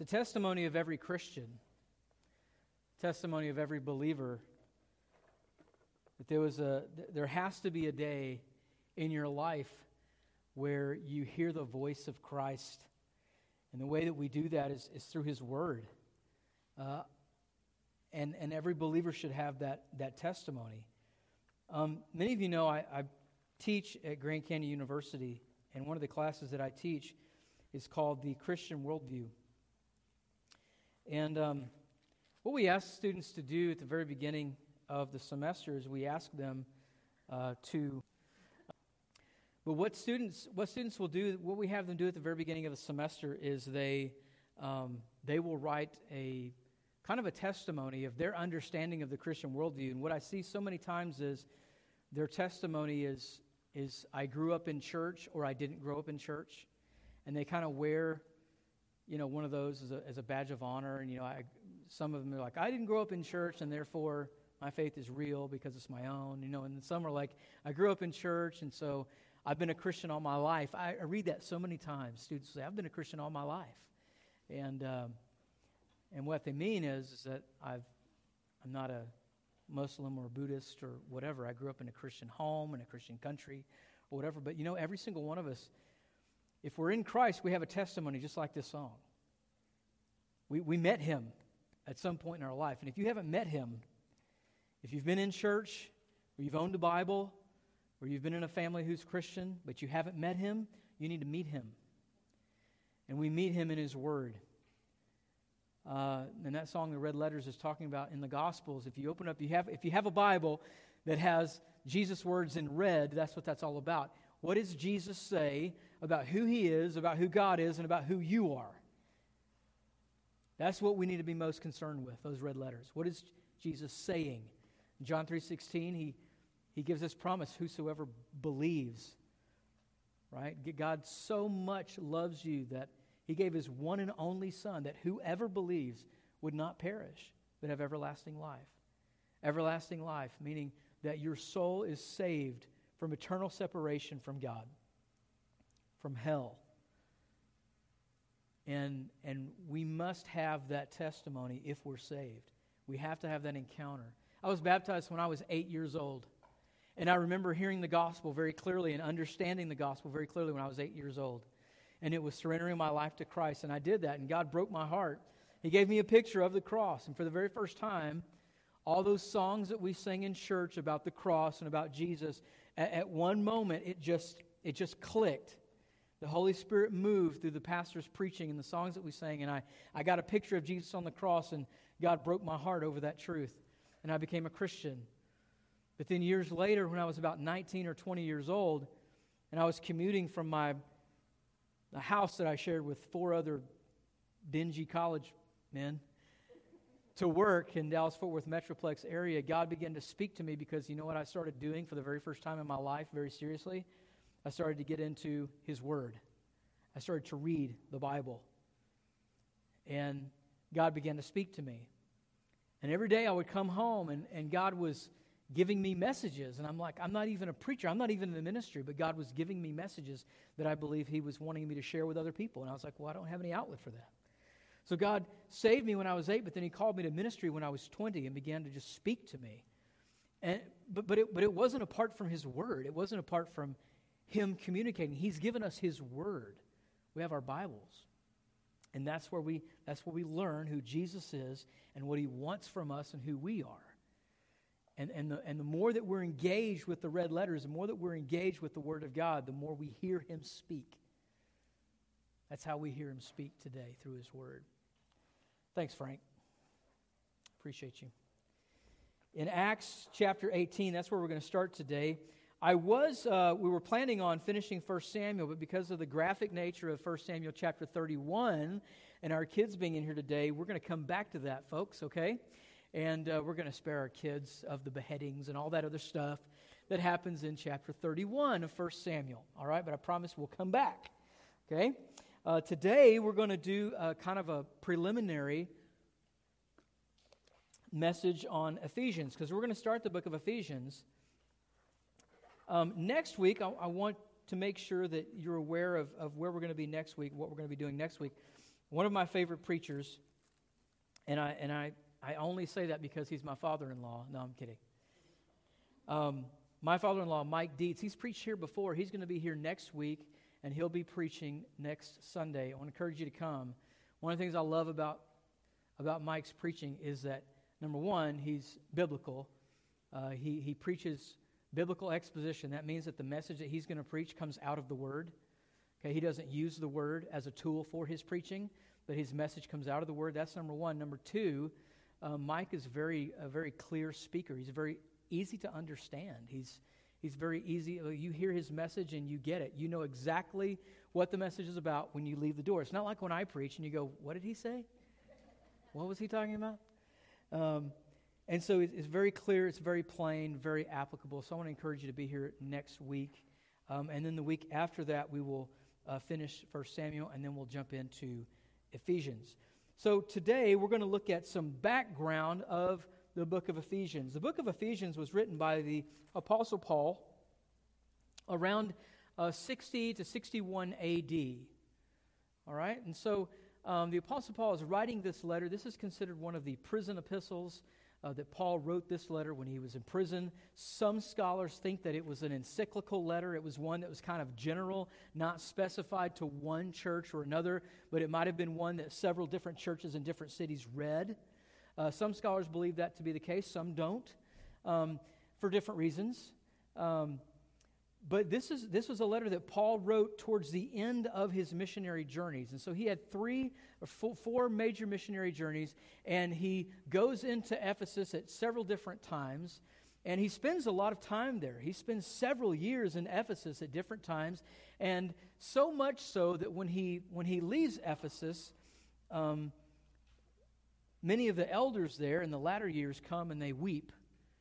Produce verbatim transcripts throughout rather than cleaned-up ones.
It's a testimony of every Christian, testimony of every believer, that there was a, there has to be a day in your life where you hear the voice of Christ. And the way that we do that is, is through His Word. Uh, and, and every believer should have that, that testimony. Um, many of you know I, I teach at Grand Canyon University, and one of the classes that I teach is called the Christian Worldview. And um, what we ask students to do at the very beginning of the semester is we ask them uh, to... But what students what students will do, what we have them do at the very beginning of the semester is they um, they will write a kind of a testimony of their understanding of the Christian worldview. And what I see so many times is their testimony is is I grew up in church or I didn't grow up in church, and they kind of wear, you know, one of those as a as a badge of honor. And you know, I, some of them are like, I didn't grow up in church, and therefore my faith is real because it's my own. You know, and some are like, I grew up in church, and so I've been a Christian all my life. I, I read that so many times. Students say, I've been a Christian all my life. And um, and what they mean is, is that I've, I'm not a Muslim or Buddhist or whatever. I grew up in a Christian home, in a Christian country, or whatever. But you know, every single one of us, if we're in Christ, we have a testimony just like this song. We, we met Him at some point in our life. And if you haven't met Him, if you've been in church, or you've owned a Bible, or you've been in a family who's Christian, but you haven't met Him, you need to meet Him. And we meet Him in His Word. Uh, and that song, The Red Letters, is talking about in the Gospels. If you open up, you have, if you have a Bible that has Jesus' words in red, that's what that's all about. What does Jesus say about who He is, about who God is, and about who you are? That's what we need to be most concerned with, those red letters. What is Jesus saying? In John three sixteen, He He gives this promise, whosoever believes, right? God so much loves you that He gave His one and only Son, that whoever believes would not perish, but have everlasting life. Everlasting life, meaning that your soul is saved from eternal separation from God, from hell. And, and we must have that testimony if we're saved. We have to have that encounter. I was baptized when I was eight years old. And I remember hearing the gospel very clearly and understanding the gospel very clearly when I was eight years old. And it was surrendering my life to Christ. And I did that, and God broke my heart. He gave me a picture of the cross. And for the very first time, all those songs that we sing in church about the cross and about Jesus, at, at one moment, it just it just clicked. The Holy Spirit moved through the pastor's preaching and the songs that we sang. And I, I got a picture of Jesus on the cross, and God broke my heart over that truth. And I became a Christian. But then years later, when I was about nineteen or twenty years old, and I was commuting from my the house that I shared with four other dingy college men to work in Dallas-Fort Worth Metroplex area, God began to speak to me because you know what I started doing for the very first time in my life, very seriously? I started to get into His Word. I started to read the Bible. And God began to speak to me. And every day I would come home, and, and God was giving me messages. And I'm like, I'm not even a preacher. I'm not even in the ministry. But God was giving me messages that I believe He was wanting me to share with other people. And I was like, well, I don't have any outlet for that. So God saved me when I was eight, but then He called me to ministry when I was twenty and began to just speak to me. And But, but, it, but it wasn't apart from His Word. It wasn't apart from Him communicating. He's given us His Word. We have our Bibles. And that's where we that's where we learn who Jesus is and what He wants from us and who we are. And, and, the, and the more that we're engaged with the red letters, the more that we're engaged with the Word of God, the more we hear Him speak. That's how we hear Him speak today, through His Word. Thanks, Frank. Appreciate you. In Acts chapter eighteen, that's where we're going to start today. I was, uh, we were planning on finishing First Samuel, but because of the graphic nature of First Samuel chapter thirty-one, and our kids being in here today, we're going to come back to that, folks, okay? And uh, we're going to spare our kids of the beheadings and all that other stuff that happens in chapter thirty-one of First Samuel. All right, but I promise we'll come back. Okay? Uh, today we're going to do a, kind of a preliminary message on Ephesians, because we're going to start the book of Ephesians. Um, next week, I, I want to make sure that you're aware of, of where we're going to be next week, what we're going to be doing next week. one of my favorite preachers, and I and I, I only say that because he's my father-in-law. No, I'm kidding. Um, my father-in-law, Mike Dietz, he's preached here before. He's going to be here next week, and he'll be preaching next Sunday. I want to encourage you to come. One of the things I love about, about Mike's preaching is that, number one, he's biblical. Uh, he, he preaches biblical exposition. That means that the message that he's going to preach comes out of the Word. Okay, he doesn't use the Word as a tool for his preaching, but his message comes out of the Word. That's number one. Number two, uh, Mike is very a very clear speaker. He's very easy to understand. He's he's very easy. You hear his message and you get it. You know exactly what the message is about when you leave the door. It's not like when I preach and you go, "What did he say? What was he talking about?" Um, and so it's, it's very clear. It's very plain, very applicable. So I want to encourage you to be here next week, um, and then the week after that we will uh, finish First Samuel, and then we'll jump into Ephesians. So today we're going to look at some background of the book of Ephesians. The book of Ephesians was written by the Apostle Paul around uh, sixty to sixty-one A D. All right? And so um, the Apostle Paul is writing this letter. This is considered one of the prison epistles uh, that Paul wrote this letter when he was in prison. Some scholars think that it was an encyclical letter. It was one that was kind of general, not specified to one church or another, but it might have been one that several different churches in different cities read. Uh, some scholars believe that to be the case. Some don't, um, for different reasons. Um, but this is this was a letter that Paul wrote towards the end of his missionary journeys. And so he had three or four, four major missionary journeys, and he goes into Ephesus at several different times, and he spends a lot of time there. He spends several years in Ephesus at different times, and so much so that when he when he leaves Ephesus, um, many of the elders there in the latter years come and they weep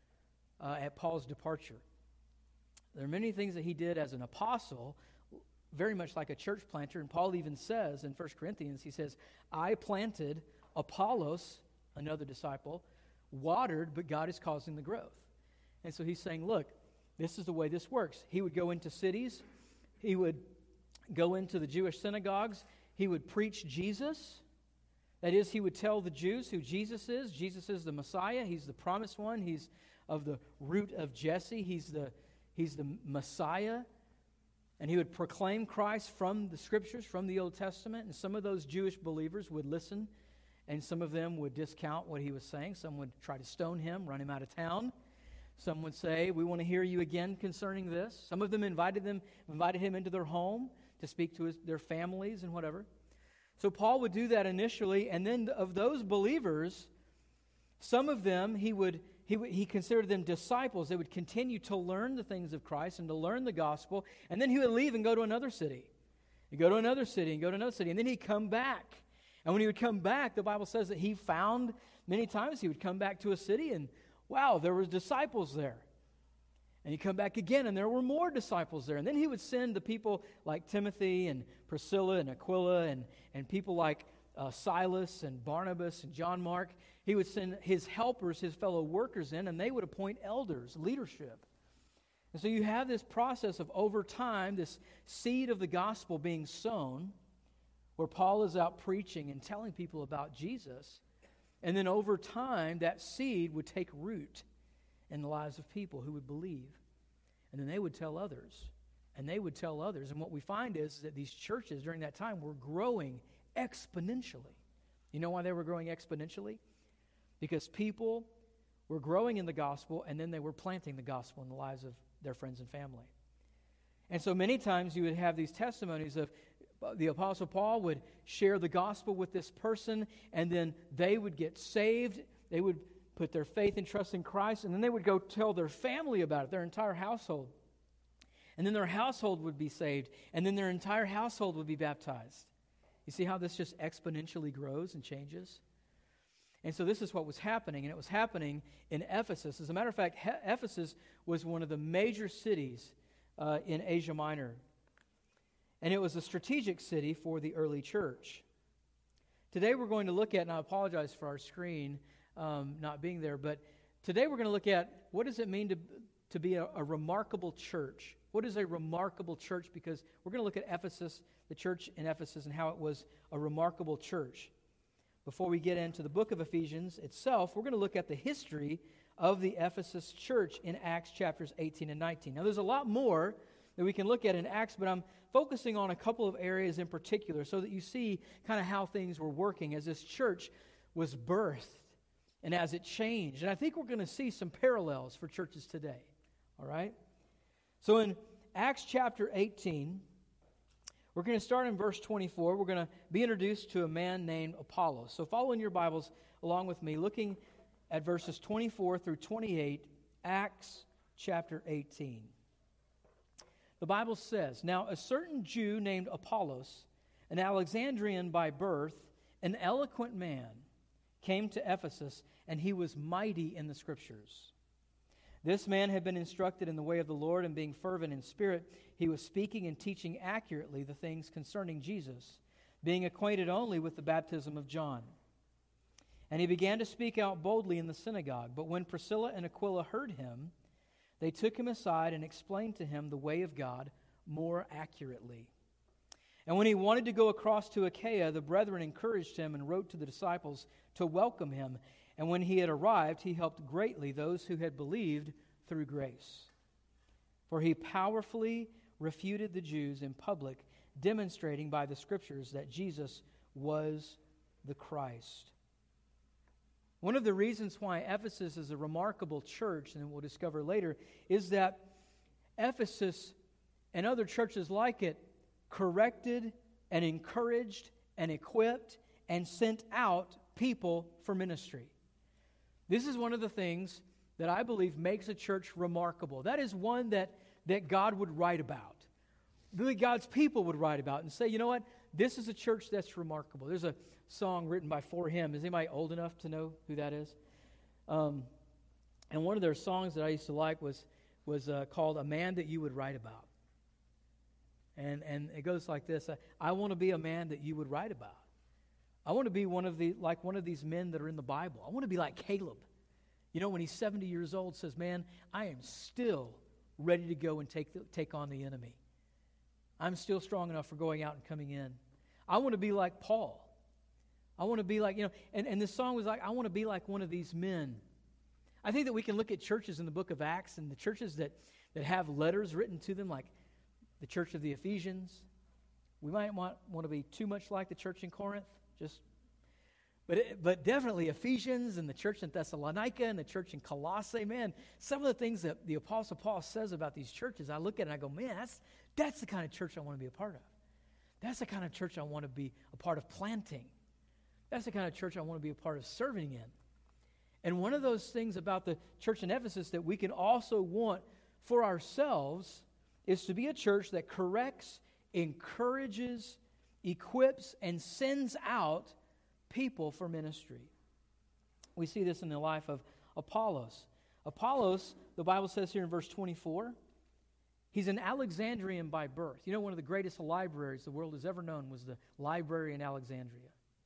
uh, at Paul's departure. There are many things that he did as an apostle, very much like a church planter. And Paul even says in First Corinthians, he says, I planted, Apollos, another disciple, watered, but God is causing the growth. And so he's saying, look, this is the way this works. He would go into cities. He would go into the Jewish synagogues. He would preach Jesus. That is, he would tell the Jews who Jesus is. Jesus is the Messiah. He's the promised one. He's of the root of Jesse. He's the, he's the Messiah. And he would proclaim Christ from the Scriptures, from the Old Testament. And some of those Jewish believers would listen, and some of them would discount what he was saying. Some would try to stone him, run him out of town. Some would say, we want to hear you again concerning this. Some of them invited them, invited him into their home to speak to his, their families and whatever. So Paul would do that initially, and then of those believers, some of them, he would he would, he considered them disciples. They would continue to learn the things of Christ and to learn the gospel, and then he would leave and go to another city. He'd go to another city and go to another city, and then he'd come back. And when he would come back, the Bible says that he found many times he would come back to a city, and wow, there were disciples there. And he'd come back again, and there were more disciples there. And then he would send the people like Timothy and Priscilla and Aquila and, and people like uh, Silas and Barnabas and John Mark. He would send his helpers, his fellow workers in, and they would appoint elders, leadership. And so you have this process of over time, this seed of the gospel being sown, where Paul is out preaching and telling people about Jesus. And then over time, that seed would take root in the lives of people who would believe. And then they would tell others. And they would tell others. And what we find is that these churches during that time were growing exponentially. You know why they were growing exponentially? Because people were growing in the gospel, and then they were planting the gospel in the lives of their friends and family. And so many times you would have these testimonies of the Apostle Paul would share the gospel with this person, and then they would get saved. They would put their faith and trust in Christ, and then they would go tell their family about it, their entire household. And then their household would be saved, and then their entire household would be baptized. You see how this just exponentially grows and changes? And so this is what was happening, and it was happening in Ephesus. As a matter of fact, he- Ephesus was one of the major cities uh, in Asia Minor. And it was a strategic city for the early church. Today we're going to look at, and I apologize for our screen um, not being there, but today we're going to look at what does it mean to, to be a, a remarkable church What is a remarkable church? Because we're going to look at Ephesus, the church in Ephesus, and how it was a remarkable church. Before we get into the book of Ephesians itself, we're going to look at the history of the Ephesus church in Acts chapters eighteen and nineteen. Now, there's a lot more that we can look at in Acts, but I'm focusing on a couple of areas in particular so that you see kind of how things were working as this church was birthed and as it changed. And I think we're going to see some parallels for churches today. All right? So in Acts chapter eighteen, we're going to start in verse twenty-four. We're going to be introduced to a man named Apollos. So follow in your Bibles along with me, looking at verses twenty-four through twenty-eight, Acts chapter eighteen. The Bible says, "Now a certain Jew named Apollos, an Alexandrian by birth, an eloquent man, came to Ephesus, and he was mighty in the Scriptures. This man had been instructed in the way of the Lord, and being fervent in spirit, he was speaking and teaching accurately the things concerning Jesus, being acquainted only with the baptism of John. And he began to speak out boldly in the synagogue. But when Priscilla and Aquila heard him, they took him aside and explained to him the way of God more accurately. And when he wanted to go across to Achaia, the brethren encouraged him and wrote to the disciples to welcome him. And when he had arrived, he helped greatly those who had believed through grace. For he powerfully refuted the Jews in public, demonstrating by the Scriptures that Jesus was the Christ." One of the reasons why Ephesus is a remarkable church, and we'll discover later, is that Ephesus and other churches like it corrected and encouraged and equipped and sent out people for ministry. This is one of the things that I believe makes a church remarkable. That is one that, that God would write about. That God's people would write about and say, you know what? This is a church that's remarkable. There's a song written by Four Hymn. Is anybody old enough to know who that is? Um, and one of their songs that I used to like was was uh, called "A Man That You Would Write About." And and it goes like this: I, I want to be a man that you would write about. I want to be one of the like one of these men that are in the Bible. I want to be like Caleb. You know, when he's seventy years old, says, "Man, I am still ready to go and take the, take on the enemy. I'm still strong enough for going out and coming in." I want to be like Paul. I want to be like, you know, and, and this song was like, I want to be like one of these men. I think that we can look at churches in the book of Acts and the churches that, that have letters written to them, like the church of the Ephesians. We might want, want to be too much like the church in Corinth, just, but it, but definitely Ephesians and the church in Thessalonica and the church in Colossae. Man, some of the things that the Apostle Paul says about these churches, I look at it and I go, man, that's that's the kind of church I want to be a part of. That's the kind of church I want to be a part of planting. That's the kind of church I want to be a part of serving in. And one of those things about the church in Ephesus that we can also want for ourselves is to be a church that corrects, encourages, equips, and sends out people for ministry. We see this in the life of Apollos. Apollos, the Bible says here in verse twenty-four, he's an Alexandrian by birth. You know, one of the greatest libraries the world has ever known was the library in Alexandria.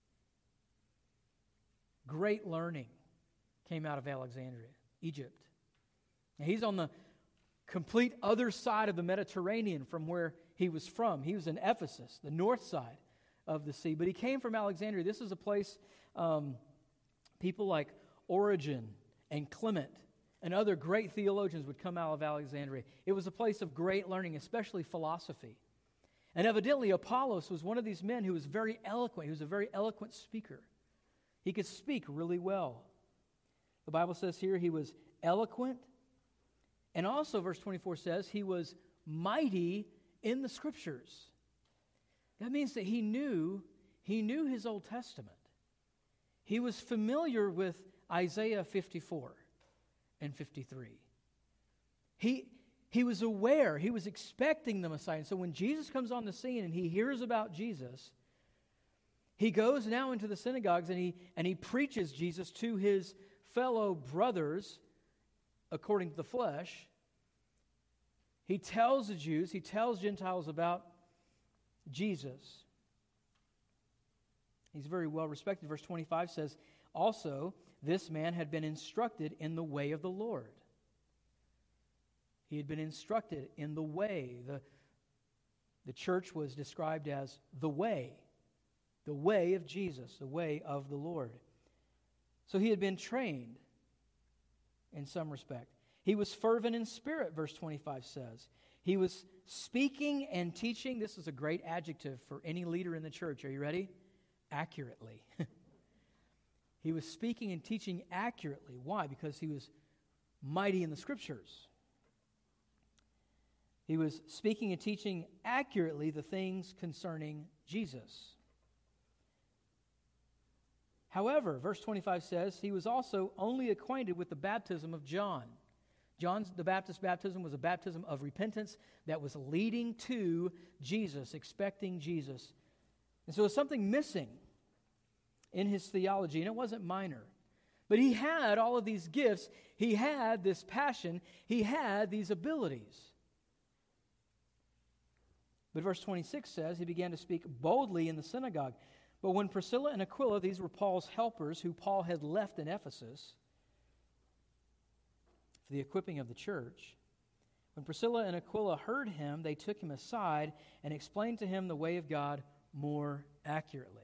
Great learning came out of Alexandria, Egypt. And he's on the complete other side of the Mediterranean from where he was from. He was in Ephesus, the north side of the sea. But he came from Alexandria. This is a place um, people like Origen and Clement and other great theologians would come out of Alexandria. It was a place of great learning, especially philosophy. And evidently Apollos was one of these men who was very eloquent. He was a very eloquent speaker. He could speak really well. The Bible says here he was eloquent. And also verse twenty-four says he was mighty in the Scriptures. That means that he knew, he knew his Old Testament. He was familiar with Isaiah fifty-four and fifty-three. He, he was aware, he was expecting the Messiah. And so when Jesus comes on the scene and he hears about Jesus, he goes now into the synagogues and he, and he preaches Jesus to his fellow brothers according to the flesh. He tells the Jews, he tells Gentiles about Jesus. He's very well respected. Verse twenty-five says, also, this man had been instructed in the way of the Lord. He He had been instructed in the way. The, the church was described as the way, the way of Jesus, the way of the Lord. So he had been trained in some respect. He was fervent in spirit, verse twenty-five says. He was speaking and teaching. This is a great adjective for any leader in the church. Are you ready? Accurately. He was speaking and teaching accurately. Why? Because he was mighty in the Scriptures. He was speaking and teaching accurately the things concerning Jesus. However, verse twenty-five says, he was also only acquainted with the baptism of John. John the Baptist's baptism was a baptism of repentance that was leading to Jesus, expecting Jesus. And so there was something missing in his theology, and it wasn't minor. But he had all of these gifts. He had this passion. He had these abilities. But verse twenty-six says, he began to speak boldly in the synagogue. But when Priscilla and Aquila, these were Paul's helpers, who Paul had left in Ephesus for the equipping of the church, when Priscilla and Aquila heard him, they took him aside and explained to him the way of God more accurately.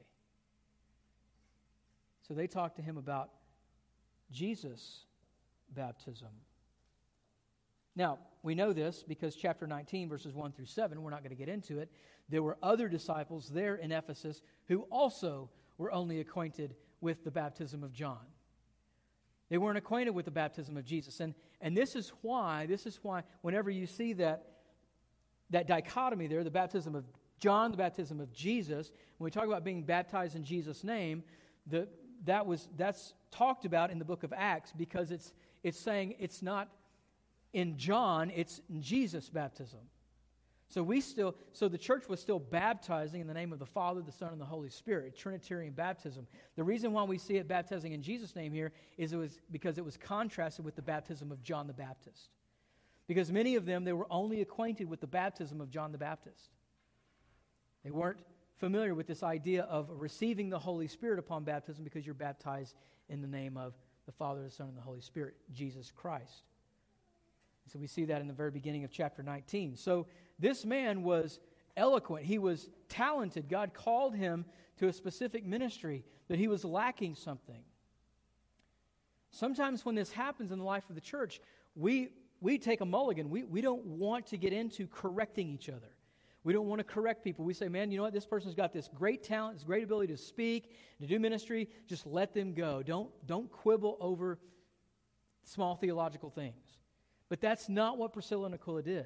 So they talked to him about Jesus' baptism. Now, we know this because chapter nineteen, verses one through seven, we're not going to get into it. There were other disciples there in Ephesus who also were only acquainted with the baptism of John. They weren't acquainted with the baptism of Jesus. And, and this is why, this is why whenever you see that, that dichotomy there, the baptism of John, the baptism of Jesus, when we talk about being baptized in Jesus' name, the, that was that's talked about in the book of Acts because it's it's saying it's not in John, it's in Jesus' baptism. So we still, so the church was still baptizing in the name of the Father, the Son, and the Holy Spirit, Trinitarian baptism. The reason why we see it baptizing in Jesus' name here is it was because it was contrasted with the baptism of John the Baptist. Because many of them, they were only acquainted with the baptism of John the Baptist. They weren't familiar with this idea of receiving the Holy Spirit upon baptism because you're baptized in the name of the Father, the Son, and the Holy Spirit, Jesus Christ. So we see that in the very beginning of chapter nineteen. So this man was eloquent. He was talented. God called him to a specific ministry, but he was lacking something. Sometimes when this happens in the life of the church, we we take a mulligan. We, we don't want to get into correcting each other. We don't want to correct people. We say, man, you know what? This person's got this great talent, this great ability to speak, to do ministry. Just let them go. Don't, don't quibble over small theological things. But that's not what Priscilla and Aquila did.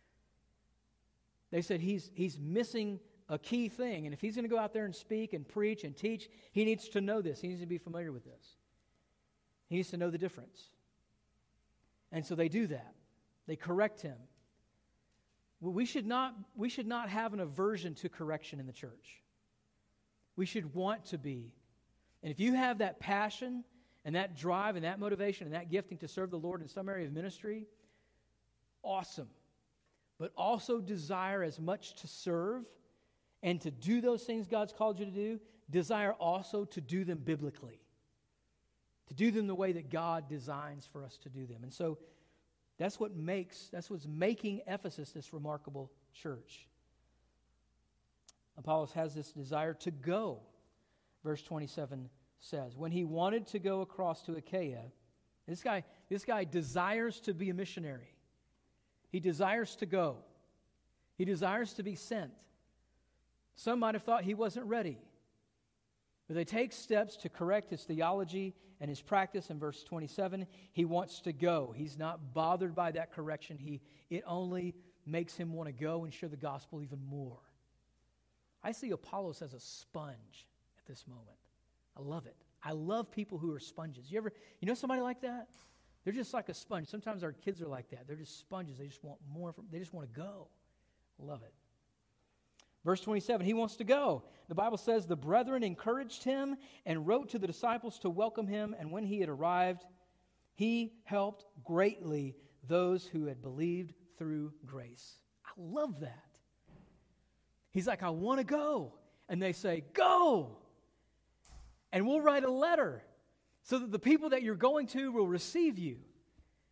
They said he's, he's missing a key thing. And if he's going to go out there and speak and preach and teach, he needs to know this. He needs to be familiar with this. He needs to know the difference. And so they do that. They correct him. We should not, we should not have an aversion to correction in the church. We should want to be. And if you have that passion and that drive and that motivation and that gifting to serve the Lord in some area of ministry, awesome. But also desire as much to serve and to do those things God's called you to do, desire also to do them biblically. To do them the way that God designs for us to do them. And so that's what makes, that's what's making Ephesus this remarkable church. Apollos has this desire to go, verse twenty-seven says. When he wanted to go across to Achaia, this guy, this guy desires to be a missionary. He desires to go. He desires to be sent. Some might have thought he wasn't ready. But they take steps to correct his theology and his practice. In verse twenty-seven, he wants to go. He's not bothered by that correction. He, it only makes him want to go and share the gospel even more. I see Apollos as a sponge at this moment. I love it. I love people who are sponges. You ever, you know somebody like that? They're just like a sponge. Sometimes our kids are like that. They're just sponges. They just want more from, they just want to go. I love it. Verse twenty-seven, he wants to go. The Bible says the brethren encouraged him and wrote to the disciples to welcome him. And when he had arrived, he helped greatly those who had believed through grace. I love that. He's like, I want to go. And they say, go. And we'll write a letter so that the people that you're going to will receive you.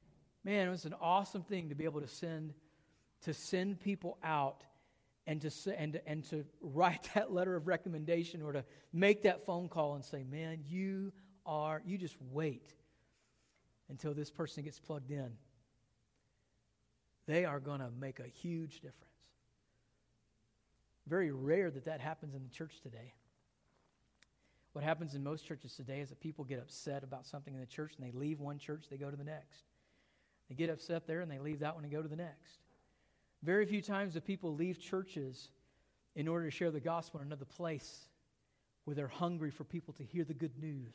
Man, it was an awesome thing to be able to send to send people out and to say, and and to write that letter of recommendation or to make that phone call and say, man, you are you just wait until this person gets plugged in. They are going to make a huge difference. Very rare that that happens in the church today. What happens in most churches today is that people get upset about something in the church and they leave one church, they go to the next. They get upset there and they leave that one and go to the next. Very few times do people leave churches in order to share the gospel in another place where they're hungry for people to hear the good news.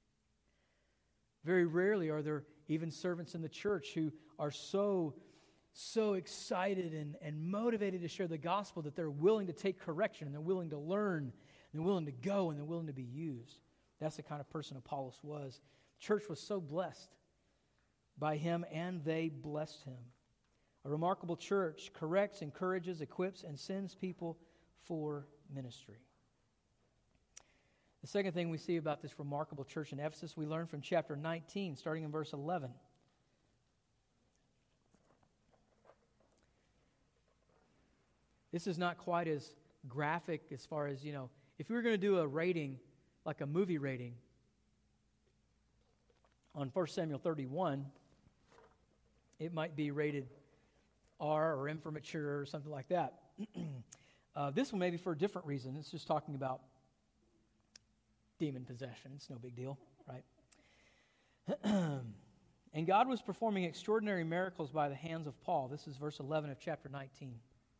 Very rarely are there even servants in the church who are so, so excited and, and motivated to share the gospel that they're willing to take correction and they're willing to learn and they're willing to go and they're willing to be used. That's the kind of person Apollos was. The church was so blessed by him, and they blessed him. A remarkable church corrects, encourages, equips, and sends people for ministry. The second thing we see about this remarkable church in Ephesus, we learn from chapter nineteen, starting in verse eleven. This is not quite as graphic as far as, you know, if we were going to do a rating, like a movie rating, on First Samuel thirty-one, it might be rated R or M for mature or something like that. uh, this one may be for a different reason. It's just talking about demon possession. It's no big deal, right? And God was performing extraordinary miracles by the hands of Paul. This is verse eleven of chapter nineteen.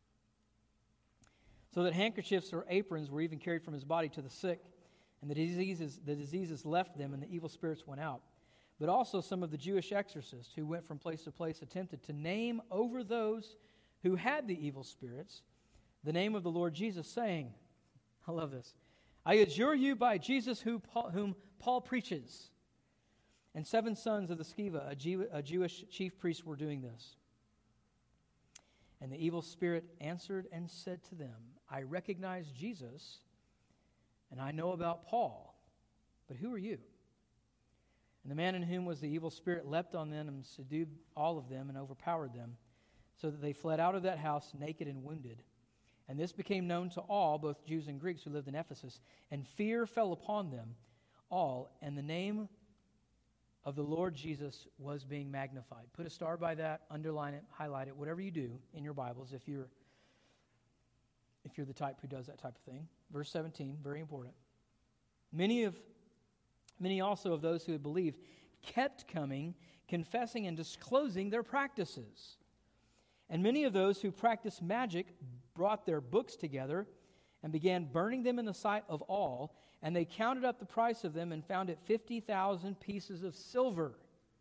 So that handkerchiefs or aprons were even carried from his body to the sick, and the diseases, the diseases left them, and the evil spirits went out. But also some of the Jewish exorcists who went from place to place attempted to name over those who had the evil spirits the name of the Lord Jesus, saying, I love this, I adjure you by Jesus who Paul, whom Paul preaches. And seven sons of the Sceva, a, Jew, a Jewish chief priest, were doing this. And the evil spirit answered and said to them, I recognize Jesus, and I know about Paul, but who are you? And the man in whom was the evil spirit leapt on them and subdued all of them and overpowered them, so that they fled out of that house naked and wounded. And this became known to all, both Jews and Greeks who lived in Ephesus, and fear fell upon them all, and the name of the Lord Jesus was being magnified. Put a star by that, underline it, highlight it, whatever you do in your Bibles if you're if you're the type who does that type of thing. Verse seventeen, very important. Many of Many also of those who had believed kept coming, confessing and disclosing their practices. And many of those who practiced magic brought their books together and began burning them in the sight of all, and they counted up the price of them and found it fifty thousand pieces of silver.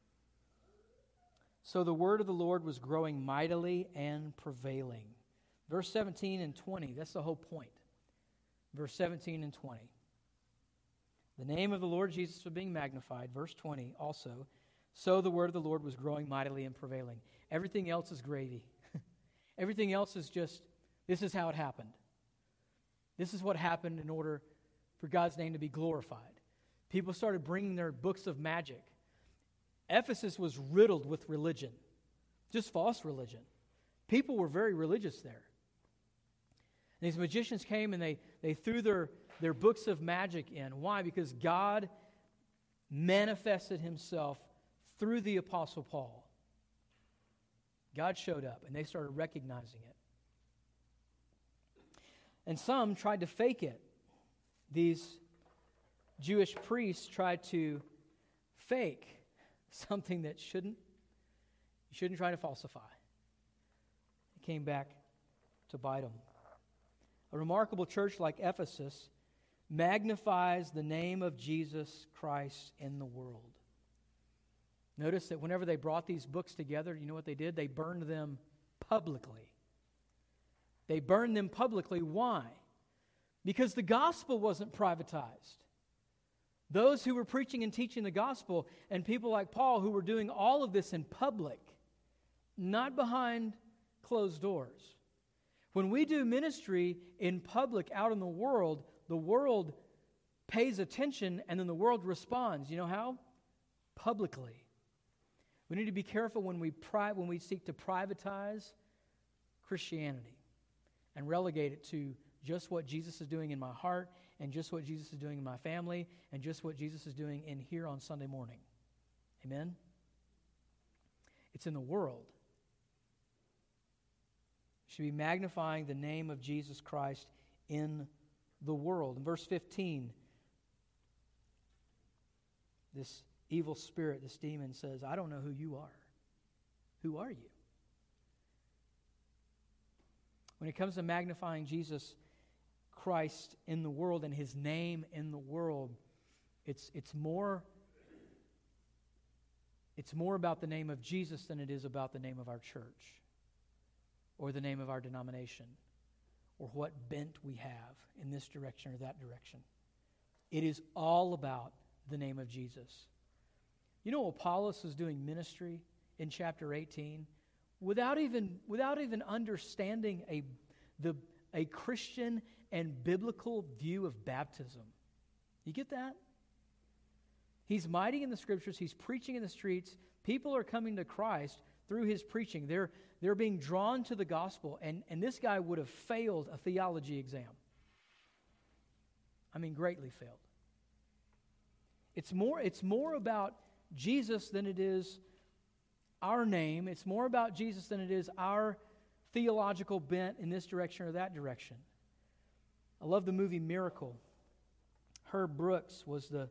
So the word of the Lord was growing mightily and prevailing. Verse seventeen and twenty, that's the whole point. Verse seventeen and twenty. The name of the Lord Jesus was being magnified. Verse twenty also. So the word of the Lord was growing mightily and prevailing. Everything else is gravy. Everything else is just, this is how it happened. This is what happened in order for God's name to be glorified. People started bringing their books of magic. Ephesus was riddled with religion, just false religion. People were very religious there. And these magicians came and they, they threw their, their books of magic in. Why? Because God manifested himself through the Apostle Paul. God showed up and they started recognizing it. And some tried to fake it. These Jewish priests tried to fake something that shouldn't, you shouldn't try to falsify. It came back to bite them. A remarkable church like Ephesus magnifies the name of Jesus Christ in the world. Notice that whenever they brought these books together, you know what they did? They burned them publicly. They burned them publicly. Why? Because the gospel wasn't privatized. Those who were preaching and teaching the gospel, and people like Paul who were doing all of this in public, not behind closed doors. When we do ministry in public out in the world, the world pays attention and then the world responds. You know how? Publicly. We need to be careful when we pri- when we seek to privatize Christianity and relegate it to just what Jesus is doing in my heart and just what Jesus is doing in my family and just what Jesus is doing in here on Sunday morning. Amen? It's in the world. We should be magnifying the name of Jesus Christ in the world. In verse fifteen, this evil spirit, this demon says, I don't know who you are. Who are you? When it comes to magnifying Jesus Christ in the world and His name in the world, it's it's more it's more about the name of Jesus than it is about the name of our church or the name of our denomination or what bent we have in this direction or that direction. It is all about the name of Jesus. You know, Apollos was doing ministry in chapter eighteen without even without even understanding a the a Christian and biblical view of baptism. You get that? He's mighty in the Scriptures. He's preaching in the streets. People are coming to Christ through his preaching. They're they're being drawn to the gospel, and and this guy would have failed a theology exam. I mean, greatly failed. It's more it's more about Jesus than it is our name. It's more about Jesus than it is our theological bent in this direction or that direction. I love the movie Miracle. Herb Brooks was the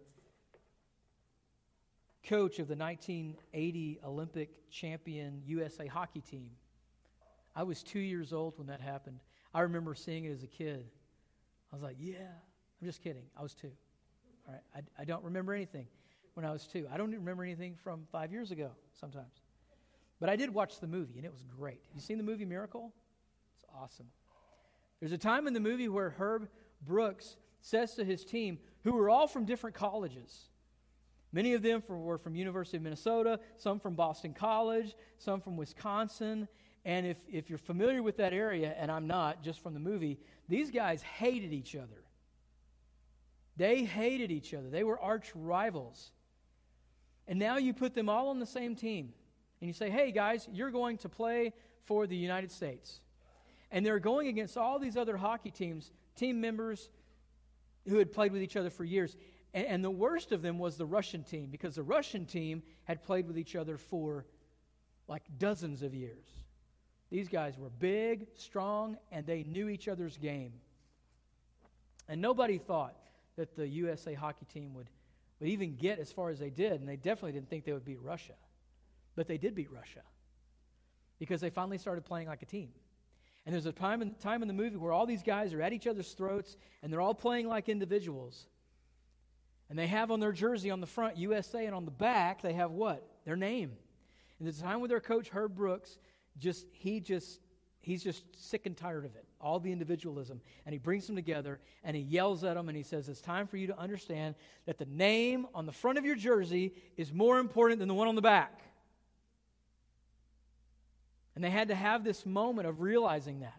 coach of the nineteen eighty Olympic champion U S A hockey team. I was two years old when that happened. I remember seeing it as a kid. I was like, yeah. I'm just kidding. I was two. All right. I, I don't remember anything when I was two. I don't even remember anything from five years ago sometimes. But I did watch the movie, and it was great. Have you seen the movie Miracle? It's awesome. There's a time in the movie where Herb Brooks says to his team, who were all from different colleges. Many of them were from University of Minnesota, some from Boston College, some from Wisconsin. And if, if you're familiar with that area, and I'm not, just from the movie, these guys hated each other. They hated each other. They were arch rivals. And now you put them all on the same team. And you say, hey, guys, you're going to play for the United States. And they're going against all these other hockey teams, team members who had played with each other for years. And, and the worst of them was the Russian team, because the Russian team had played with each other for like dozens of years. These guys were big, strong, and they knew each other's game. And nobody thought that the U S A hockey team would, would even get as far as they did, and they definitely didn't think they would beat Russia. But they did beat Russia because they finally started playing like a team. And there's a time in, time in the movie where all these guys are at each other's throats, and they're all playing like individuals. And they have on their jersey on the front U S A, and on the back they have what? Their name. And there's a time with their coach, Herb Brooks, just he just he's just sick and tired of it, all the individualism. And he brings them together, and he yells at them, and he says, it's time for you to understand that the name on the front of your jersey is more important than the one on the back. And they had to have this moment of realizing that.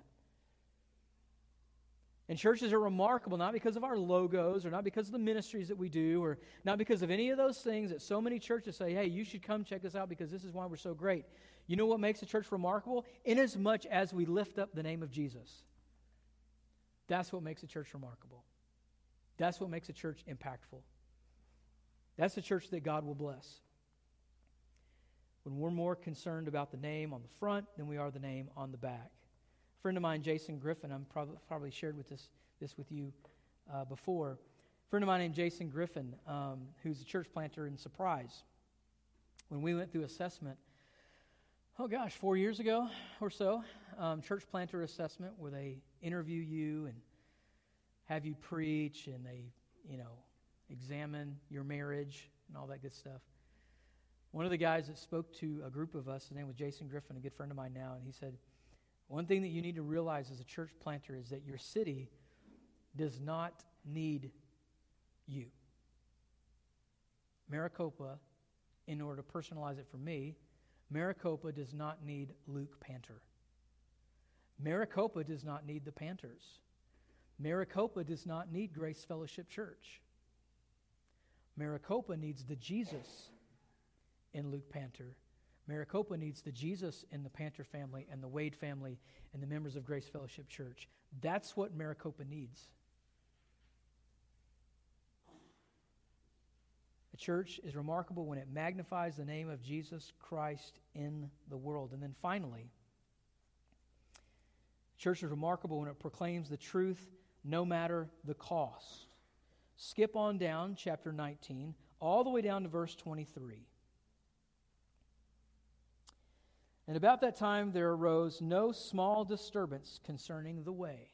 And churches are remarkable, not because of our logos or not because of the ministries that we do or not because of any of those things that so many churches say, hey, you should come check us out because this is why we're so great. You know what makes a church remarkable? Inasmuch as we lift up the name of Jesus. That's what makes a church remarkable. That's what makes a church impactful. That's the church that God will bless. When we're more concerned about the name on the front than we are the name on the back. A friend of mine, Jason Griffin, I'm probably probably shared with this this with you uh, before. A friend of mine named Jason Griffin, um, who's a church planter in Surprise. When we went through assessment, oh gosh, four years ago or so, um, church planter assessment where they interview you and have you preach and they, you know, examine your marriage and all that good stuff. One of the guys that spoke to a group of us, his name was Jason Griffin, a good friend of mine now, and he said, one thing that you need to realize as a church planter is that your city does not need you. Maricopa, in order to personalize it for me, Maricopa does not need Luke Panter. Maricopa does not need the Panthers. Maricopa does not need Grace Fellowship Church. Maricopa needs the Jesus in Luke Panter. Maricopa needs the Jesus in the Panther family and the Wade family and the members of Grace Fellowship Church. That's what Maricopa needs. A church is remarkable when it magnifies the name of Jesus Christ in the world. And then finally, church is remarkable when it proclaims the truth no matter the cost. Skip on down, chapter nineteen, all the way down to verse twenty-three. And about that time there arose no small disturbance concerning the way.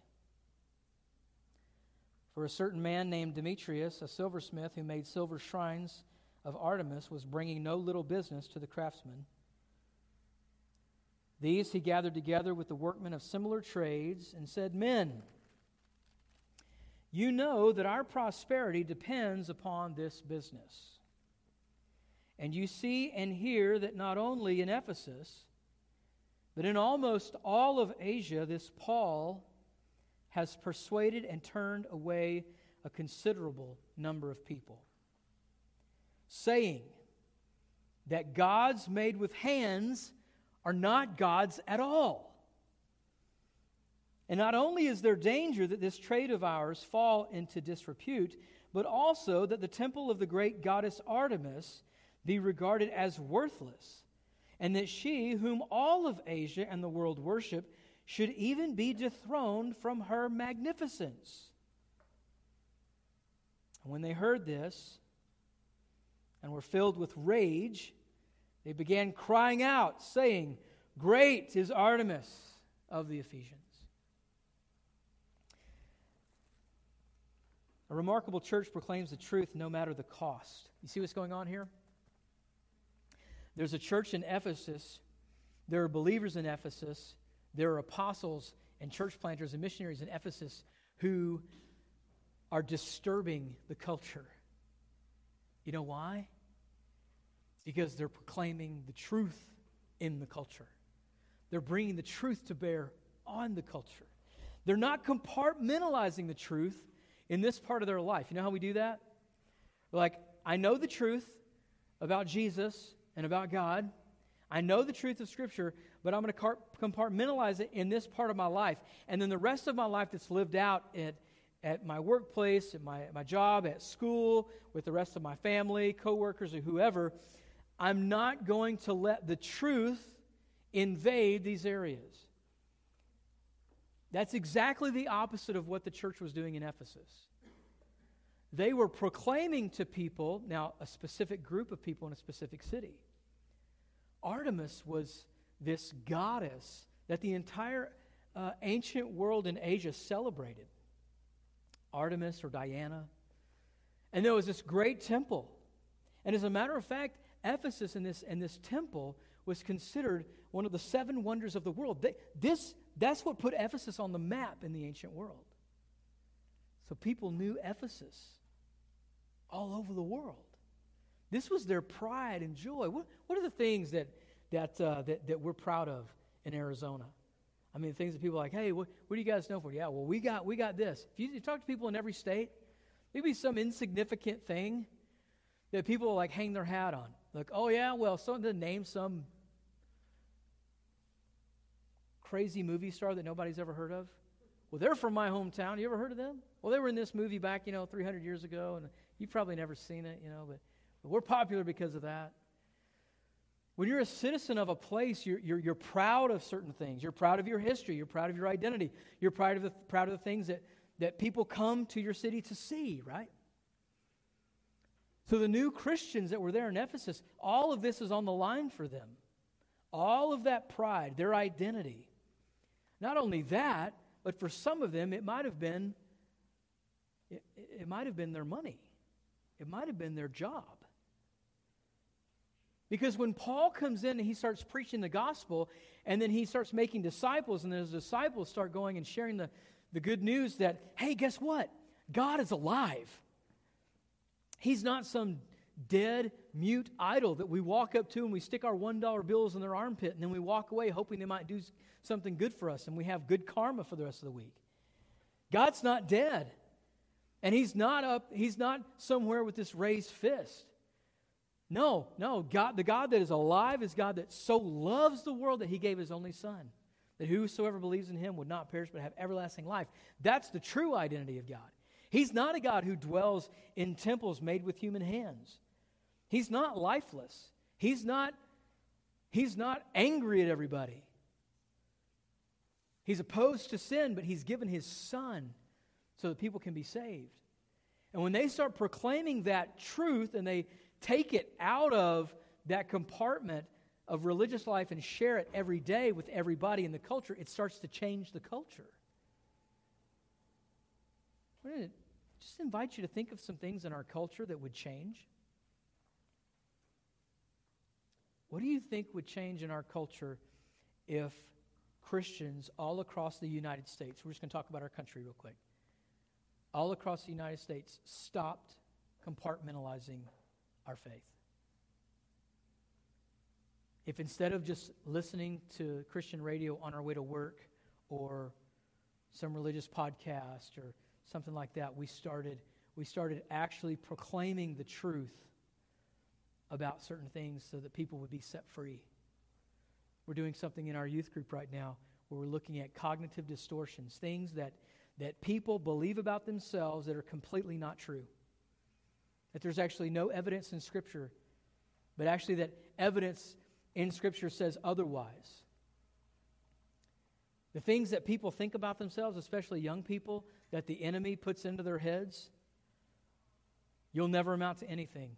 For a certain man named Demetrius, a silversmith who made silver shrines of Artemis, was bringing no little business to the craftsmen. These he gathered together with the workmen of similar trades and said, Men, you know that our prosperity depends upon this business. And you see and hear that not only in Ephesus, but in almost all of Asia, this Paul has persuaded and turned away a considerable number of people, saying that gods made with hands are not gods at all. And not only is there danger that this trade of ours fall into disrepute, but also that the temple of the great goddess Artemis be regarded as worthless, and that she, whom all of Asia and the world worship, should even be dethroned from her magnificence. And when they heard this and were filled with rage, they began crying out, saying, Great is Artemis of the Ephesians. A remarkable church proclaims the truth no matter the cost. You see what's going on here? There's a church in Ephesus. There are believers in Ephesus. There are apostles and church planters and missionaries in Ephesus who are disturbing the culture. You know why? Because they're proclaiming the truth in the culture. They're bringing the truth to bear on the culture. They're not compartmentalizing the truth in this part of their life. You know how we do that? Like, I know the truth about Jesus and about God. I know the truth of Scripture, but I'm going to compartmentalize it in this part of my life. And then the rest of my life that's lived out at, at my workplace, at my, my job, at school, with the rest of my family, coworkers, or whoever, I'm not going to let the truth invade these areas. That's exactly the opposite of what the church was doing in Ephesus. They were proclaiming to people, now a specific group of people in a specific city. Artemis was this goddess that the entire uh, ancient world in Asia celebrated. Artemis or Diana. And there was this great temple. And as a matter of fact, Ephesus and this, and this temple was considered one of the seven wonders of the world. They, this, that's what put Ephesus on the map in the ancient world. So people knew Ephesus all over the world. This was their pride and joy. What, what are the things that that, uh, that that we're proud of in Arizona? I mean, things that people are like, hey, what, what do you guys know for? Yeah, well, we got we got this. If you, you talk to people in every state, maybe some insignificant thing that people like hang their hat on. Like, oh yeah, well, someone to name some crazy movie star that nobody's ever heard of. Well, they're from my hometown. You ever heard of them? Well, they were in this movie back, you know, three hundred years ago, and you've probably never seen it, you know, but, but we're popular because of that. When you're a citizen of a place, you're, you're, you're proud of certain things. You're proud of your history. You're proud of your identity. You're proud of the, proud of the things that, that people come to your city to see, right? So the new Christians that were there in Ephesus, all of this is on the line for them. All of that pride, their identity. Not only that, but for some of them, it might have been, it, it might have been their money. It might have been their job. Because when Paul comes in and he starts preaching the gospel, and then he starts making disciples, and those disciples start going and sharing the, the good news that, hey, guess what? God is alive. He's not some dead, mute idol that we walk up to and we stick our one dollar bills in their armpit, and then we walk away hoping they might do something good for us, and we have good karma for the rest of the week. God's not dead. And he's not up, he's not somewhere with this raised fist. No, no. God, the God that is alive is God that so loves the world that he gave his only Son, that whosoever believes in him would not perish but have everlasting life. That's the true identity of God. He's not a God who dwells in temples made with human hands. He's not lifeless. He's not, he's not angry at everybody. He's opposed to sin, but he's given his Son so that people can be saved. And when they start proclaiming that truth and they take it out of that compartment of religious life and share it every day with everybody in the culture, it starts to change the culture. I want to just invite you to think of some things in our culture that would change. What do you think would change in our culture if Christians all across the United States, we're just going to talk about our country real quick, all across the United States stopped compartmentalizing our faith? If instead of just listening to Christian radio on our way to work or some religious podcast or something like that, we started we started actually proclaiming the truth about certain things so that people would be set free. We're doing something in our youth group right now where we're looking at cognitive distortions, things that, that people believe about themselves that are completely not true. That there's actually no evidence in Scripture, but actually that evidence in Scripture says otherwise. The things that people think about themselves, especially young people, that the enemy puts into their heads, you'll never amount to anything.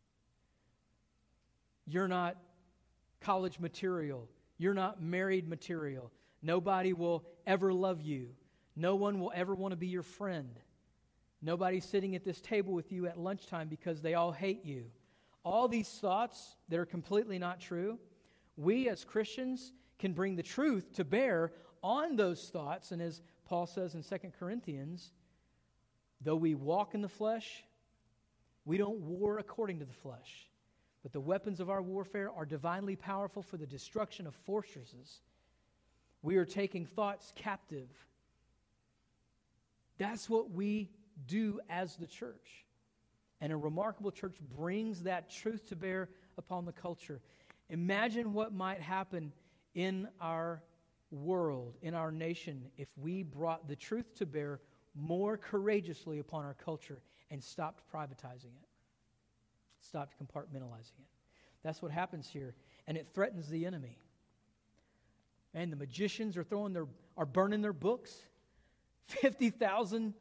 You're not college material. You're not married material. Nobody will ever love you. No one will ever want to be your friend. Nobody's sitting at this table with you at lunchtime because they all hate you. All these thoughts that are completely not true, we as Christians can bring the truth to bear on those thoughts. And as Paul says in Second Corinthians, though we walk in the flesh, we don't war according to the flesh. But the weapons of our warfare are divinely powerful for the destruction of fortresses. We are taking thoughts captive. That's what we do as the church. And a remarkable church brings that truth to bear upon the culture. Imagine what might happen in our world, in our nation, if we brought the truth to bear more courageously upon our culture and stopped privatizing it. Stopped compartmentalizing it. That's what happens here. And it threatens the enemy. And the magicians are throwing their are burning their books. fifty thousand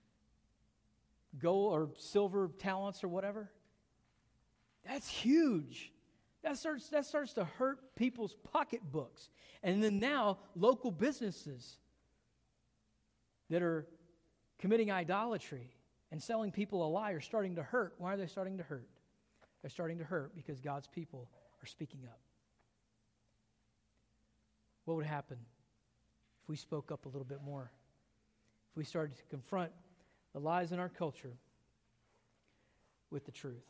gold or silver talents or whatever. That's huge. That starts that starts to hurt people's pocketbooks. And then now local businesses that are committing idolatry and selling people a lie are starting to hurt. Why are they starting to hurt? They're starting to hurt because God's people are speaking up. What would happen if we spoke up a little bit more? If we started to confront the lies in our culture with the truth?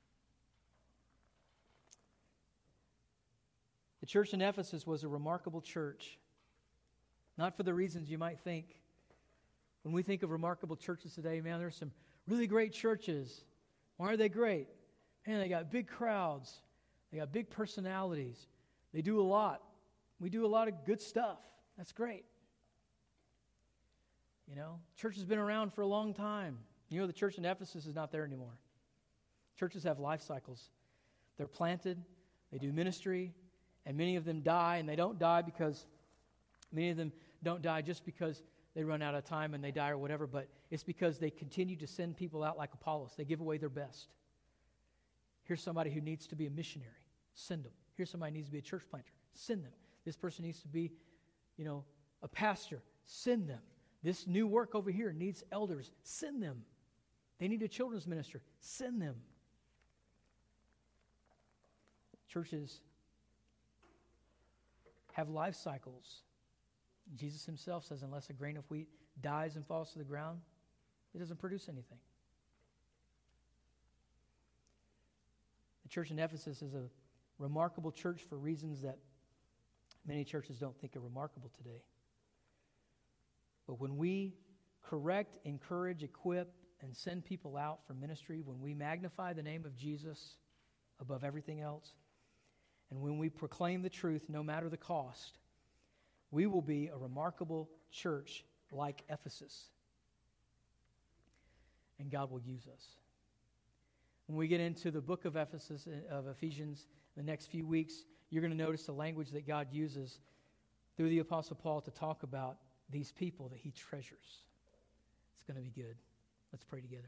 The church in Ephesus was a remarkable church, not for the reasons you might think. When we think of remarkable churches today, man, there's some really great churches. Why are they great? Man, they got big crowds. They got big personalities. They do a lot. We do a lot of good stuff. That's great. You know, church has been around for a long time. You know, the church in Ephesus is not there anymore. Churches have life cycles. They're planted. They do ministry. And many of them die, and they don't die because, many of them don't die just because they run out of time and they die or whatever, but it's because they continue to send people out like Apollos. They give away their best. Here's somebody who needs to be a missionary. Send them. Here's somebody who needs to be a church planter. Send them. This person needs to be, you know, a pastor. Send them. This new work over here needs elders. Send them. They need a children's minister. Send them. Churches have life cycles. Jesus himself says, unless a grain of wheat dies and falls to the ground, it doesn't produce anything. The church in Ephesus is a remarkable church for reasons that many churches don't think are remarkable today. But when we correct, encourage, equip, and send people out for ministry, when we magnify the name of Jesus, above everything else. And when we proclaim the truth, no matter the cost, we will be a remarkable church like Ephesus. And God will use us. When we get into the book of Ephesus, of Ephesians, the next few weeks, you're going to notice the language that God uses through the Apostle Paul to talk about these people that he treasures. It's going to be good. Let's pray together.